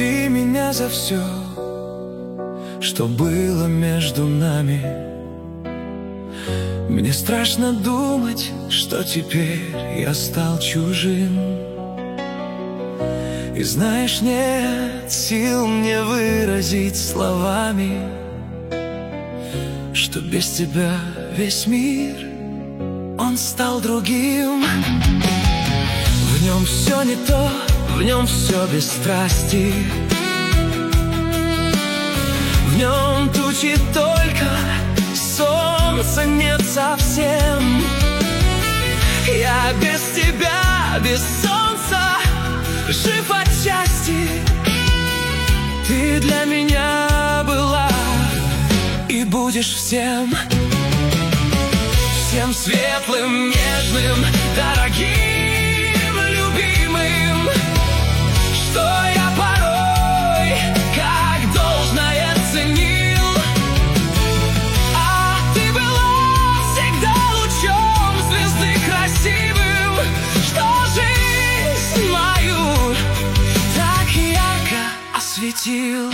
прости меня за все, что было между нами. Мне страшно думать, что теперь я стал чужим. И знаешь, нет сил мне выразить словами, что без тебя весь мир, он стал другим. В нем все не то, в нем все без страсти. В нем тучи только, солнца нет совсем. Я без тебя, без солнца, жив отчасти. Ты для меня была и будешь всем. Всем светлым, нежным, дорогим, любимым, что я порой как должное ценил. А ты была всегда лучом звезды красивым, что жизнь мою так ярко осветил.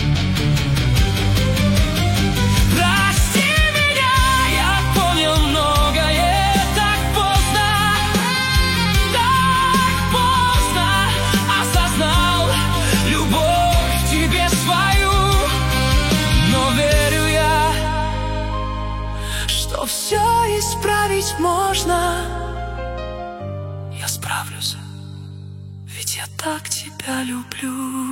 Все исправить можно. Я справлюсь, ведь я так тебя люблю.